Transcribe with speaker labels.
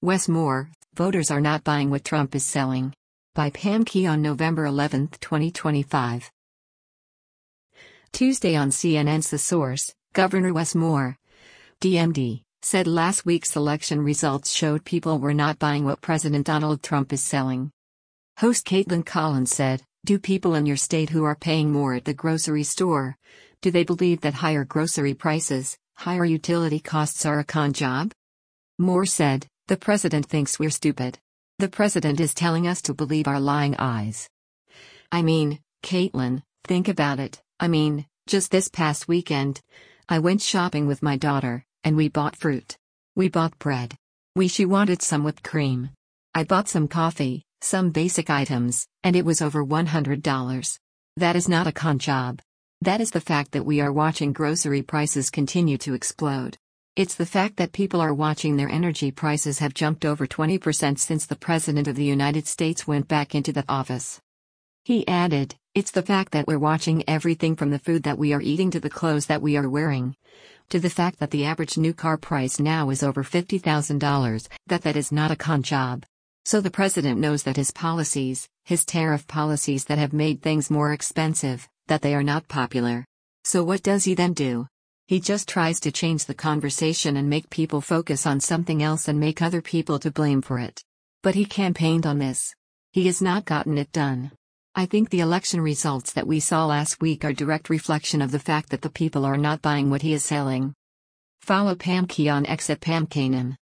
Speaker 1: Wes Moore, voters are not buying what Trump is selling. By Pam Key on November 11, 2025. Tuesday on CNN's The Source, Governor Wes Moore, DMD, said last week's election results showed people were not buying what President Donald Trump is selling. Host Caitlin Collins said, "Do people in your state who are paying more at the grocery store, do they believe that higher grocery prices, higher utility costs are a con job?" Moore said, "The president thinks we're stupid. The president is telling us to believe our lying eyes." I mean, Caitlin, think about it. Just this past weekend, I went shopping with my daughter, and we bought fruit. We bought bread. She wanted some whipped cream. I bought some coffee, some basic items, and it was over $100. That is not a con job. That is the fact that we are watching grocery prices continue to explode. It's the fact that people are watching their energy prices have jumped over 20% since the President of the United States went back into the office. He added, "It's the fact that we're watching everything from the food that we are eating to the clothes that we are wearing, to the fact that the average new car price now is over $50,000, that is not a con job." So the president knows that his policies, his tariff policies that have made things more expensive, that they are not popular. So what does he then do? He just tries to change the conversation and make people focus on something else and make other people to blame for it. But he campaigned on this. He has not gotten it done. I think the election results that we saw last week are direct reflection of the fact that the people are not buying what he is selling. Follow Pam Key on X at Pam Kanan.